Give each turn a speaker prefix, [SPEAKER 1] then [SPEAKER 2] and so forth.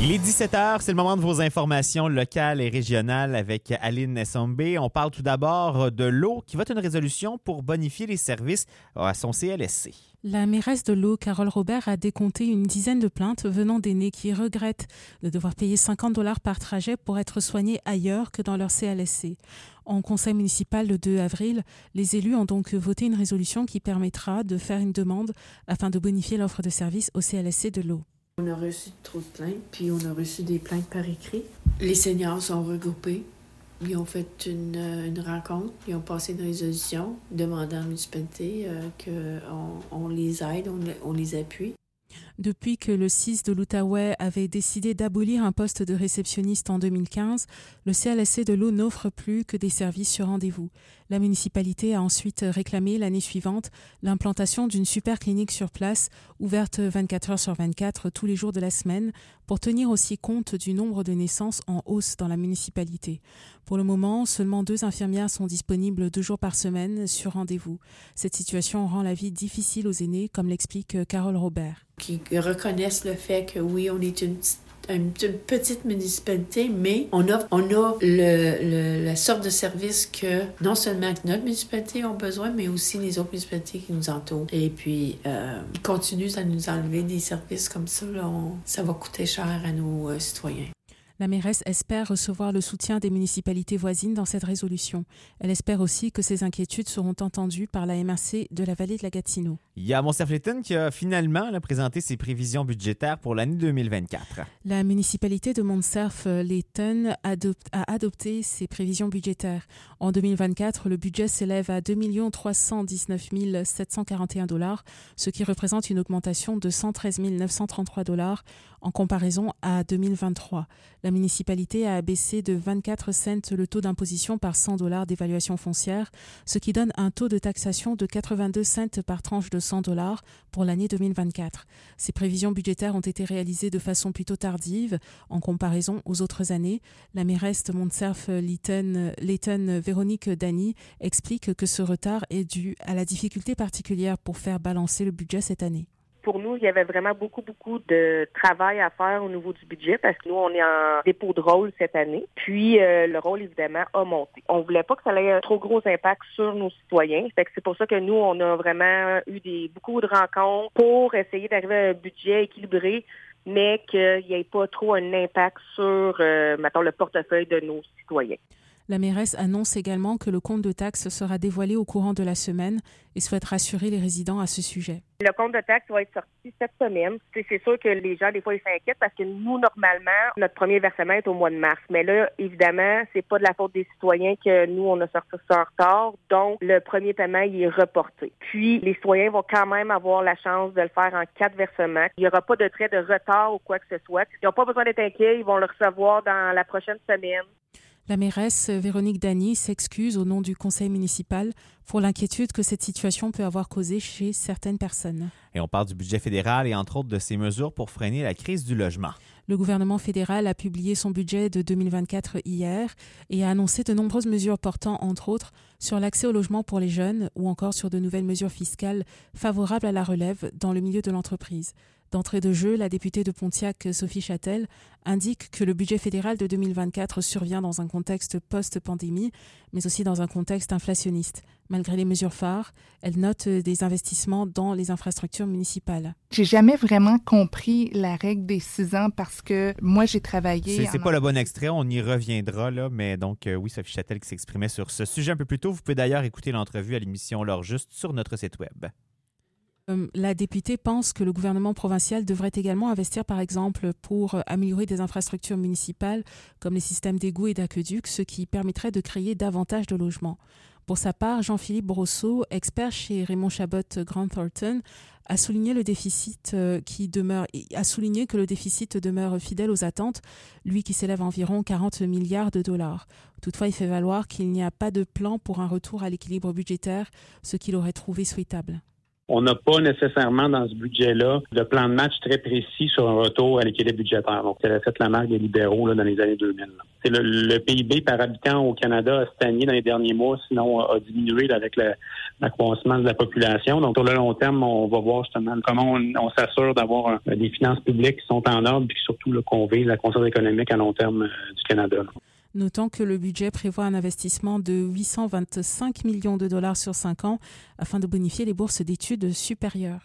[SPEAKER 1] Il est 17h, c'est le moment de vos informations locales et régionales avec Aline Nsombe. On parle tout d'abord de l'eau qui vote une résolution pour bonifier les services à son CLSC.
[SPEAKER 2] La mairesse de l'eau, Carole Robert, a décompté une dizaine de plaintes venant d'aînés qui regrettent de devoir payer 50 $ par trajet pour être soignés ailleurs que dans leur CLSC. En conseil municipal le 2 avril, les élus ont donc voté une résolution qui permettra de faire une demande afin de bonifier l'offre de services au CLSC de l'eau.
[SPEAKER 3] On a reçu trop de plaintes, puis on a reçu des plaintes par écrit. Les seniors sont regroupés. Ils ont fait une rencontre, ils ont passé une résolution demandant à la municipalité qu'on les aide, on les appuie.
[SPEAKER 2] Depuis que le CIS de l'Outaouais avait décidé d'abolir un poste de réceptionniste en 2015, le CLSC de l'eau n'offre plus que des services sur rendez-vous. La municipalité a ensuite réclamé l'année suivante l'implantation d'une super clinique sur place, ouverte 24 heures sur 24 tous les jours de la semaine, pour tenir aussi compte du nombre de naissances en hausse dans la municipalité. Pour le moment, seulement 2 infirmières sont disponibles 2 jours par semaine sur rendez-vous. Cette situation rend la vie difficile aux aînés, comme l'explique Carole Robert.
[SPEAKER 3] Qui reconnaissent le fait que oui, on est une petite municipalité, mais on a la sorte de service que non seulement que notre municipalité a besoin, mais aussi les autres municipalités qui nous entourent. Et puis, ils continuent à nous enlever des services comme ça. Là, ça va coûter cher à nos citoyens.
[SPEAKER 2] La mairesse espère recevoir le soutien des municipalités voisines dans cette résolution. Elle espère aussi que ces inquiétudes seront entendues par la MRC de la vallée de la Gatineau.
[SPEAKER 1] Il y a Montserrat-Léton qui a finalement présenté ses prévisions budgétaires pour l'année 2024.
[SPEAKER 2] La municipalité de Montserrat-Léton a adopté ses prévisions budgétaires. En 2024, le budget s'élève à 2 319 741 $, ce qui représente une augmentation de 113 933 $ en comparaison à 2023. La municipalité a abaissé de 24 cents le taux d'imposition par 100 $ d'évaluation foncière, ce qui donne un taux de taxation de 82 cents par tranche de 100 $ pour l'année 2024. Ces prévisions budgétaires ont été réalisées de façon plutôt tardive en comparaison aux autres années. La mairesse de Montserrat-Léton, Véronique Dany, explique que ce retard est dû à la difficulté particulière pour faire balancer le budget cette année.
[SPEAKER 4] Pour nous, il y avait vraiment beaucoup de travail à faire au niveau du budget parce que nous, on est en dépôt de rôle cette année. Puis, le rôle, évidemment, a monté. On voulait pas que ça ait un trop gros impact sur nos citoyens. Fait que c'est pour ça que nous, on a vraiment eu beaucoup de rencontres pour essayer d'arriver à un budget équilibré, mais qu'il n'y ait pas trop un impact sur, le portefeuille de nos citoyens.
[SPEAKER 2] La mairesse annonce également que le compte de taxes sera dévoilé au courant de la semaine et souhaite rassurer les résidents à ce sujet.
[SPEAKER 4] Le compte de taxes va être sorti cette semaine. C'est sûr que les gens, des fois, ils s'inquiètent parce que nous, normalement, notre premier versement est au mois de mars. Mais là, évidemment, c'est pas de la faute des citoyens que nous, on a sorti ça en retard. Donc, le premier paiement, il est reporté. Puis, les citoyens vont quand même avoir la chance de le faire en 4 versements. Il n'y aura pas de trait de retard ou quoi que ce soit. Ils n'ont pas besoin d'être inquiets. Ils vont le recevoir dans la prochaine semaine.
[SPEAKER 2] La mairesse Véronique Dany s'excuse au nom du conseil municipal pour l'inquiétude que cette situation peut avoir causée chez certaines personnes.
[SPEAKER 1] Et on parle du budget fédéral et entre autres de ses mesures pour freiner la crise du logement.
[SPEAKER 2] Le gouvernement fédéral a publié son budget de 2024 hier et a annoncé de nombreuses mesures portant, entre autres, sur l'accès au logement pour les jeunes ou encore sur de nouvelles mesures fiscales favorables à la relève dans le milieu de l'entreprise. D'entrée de jeu, la députée de Pontiac, Sophie Châtel, indique que le budget fédéral de 2024 survient dans un contexte post-pandémie, mais aussi dans un contexte inflationniste. Malgré les mesures phares, elle note des investissements dans les infrastructures municipales.
[SPEAKER 5] J'ai jamais vraiment compris la règle des 6 ans parce que moi, j'ai travaillé...
[SPEAKER 1] C'est pas le bon extrait, on y reviendra, là, mais donc oui, Sophie Châtel qui s'exprimait sur ce sujet un peu plus tôt. Vous pouvez d'ailleurs écouter l'entrevue à l'émission L'Heure Juste sur notre site web.
[SPEAKER 2] La députée pense que le gouvernement provincial devrait également investir, par exemple, pour améliorer des infrastructures municipales comme les systèmes d'égouts et d'aqueducs, ce qui permettrait de créer davantage de logements. Pour sa part, Jean-Philippe Brosseau, expert chez Raymond Chabot Grant Thornton, a souligné que le déficit demeure fidèle aux attentes, lui qui s'élève à environ 40 milliards de dollars. Toutefois, il fait valoir qu'il n'y a pas de plan pour un retour à l'équilibre budgétaire, ce qu'il aurait trouvé souhaitable.
[SPEAKER 6] On n'a pas nécessairement dans ce budget-là de plan de match très précis sur un retour à l'équilibre budgétaire. Donc, ça a fait la marque des libéraux là, dans les années 2000. C'est le PIB par habitant au Canada a stagné dans les derniers mois, sinon a diminué là, avec l'accroissement de la population. Donc, sur le long terme, on va voir justement comment on s'assure d'avoir des finances publiques qui sont en ordre, puis surtout là, qu'on vise la croissance économique à long terme du Canada. Là.
[SPEAKER 2] Notons que le budget prévoit un investissement de 825 millions de dollars sur 5 ans afin de bonifier les bourses d'études supérieures.